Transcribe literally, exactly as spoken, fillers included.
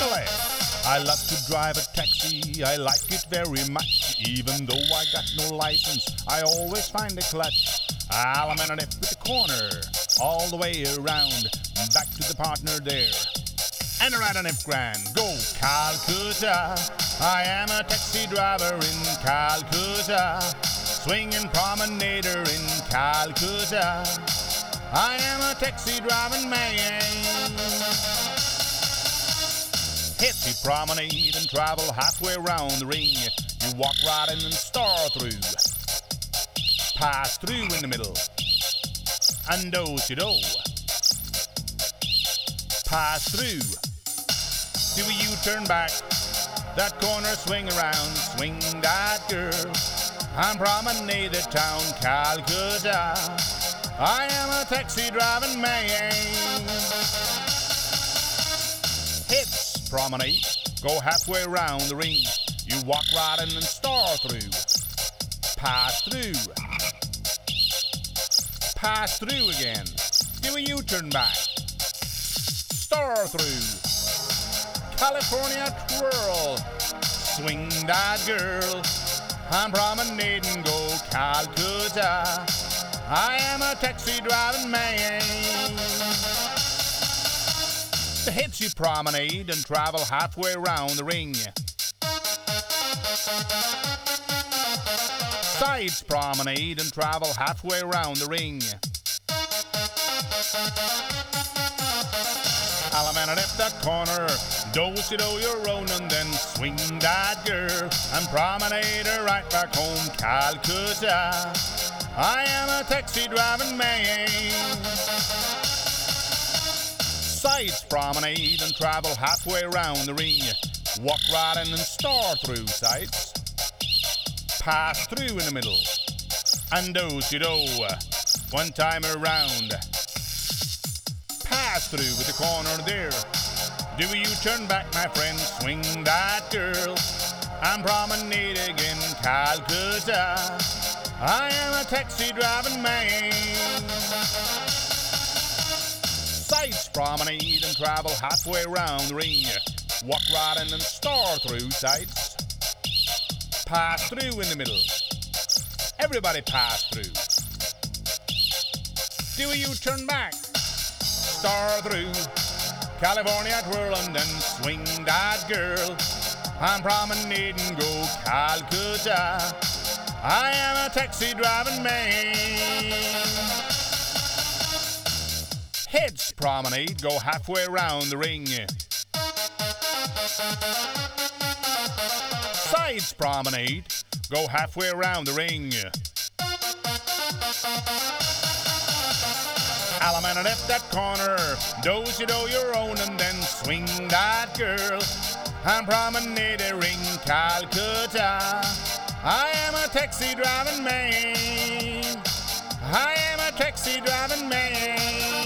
the left. I love to drive a taxi, I like it very much. Even though I got no license, I always find a clutch. I'll man it with the corner, all the way around, back to the partner there. And around an F grand, go Calcutta. I am a taxi driver in Calcutta, swinging promenader in Calcutta. I am a taxi driving man. Hit the promenade and travel halfway around the ring. You walk right in and star through, pass through in the middle, and do-si-do, pass through. Do a U-turn back, that corner swing around, swing that girl. I'm promenade the town, Calcutta. I am a taxi driving man. Hits promenade, go halfway around the ring. You walk right in and star through, pass through, pass through again. Do a U-turn back, star through. California twirl, swing that girl. I'm promenading, go Calcutta. I am a taxi driving man. The hits you promenade and travel halfway around the ring. Sides promenade and travel halfway around the ring. Alaman at that corner, do-si-do your own and then swing that girl and promenade her right back home, Calcutta. I am a taxi driving man. Sides promenade and travel halfway around the ring. Walk right in and star through sides, pass through in the middle, and do-si-do one time around. Pass through with the corner there. Do you turn back, my friend? Swing that girl. I'm promenade again, Calcutta. I am a taxi driving man. Sides promenade and travel halfway around the ring. Walk right in and star through sides. Pass through in the middle. Everybody pass through. Do you turn back? Star through, California twirl and then swing that girl. I'm promenading, go Calcutta. I am a taxi driving man. Heads promenade, go halfway around the ring. Sides promenade, go halfway around the ring. Alaman and left that corner, do-si-do your own and then swing that girl. I'm promenading Calcutta. I am a taxi driving man. I am a taxi driving man.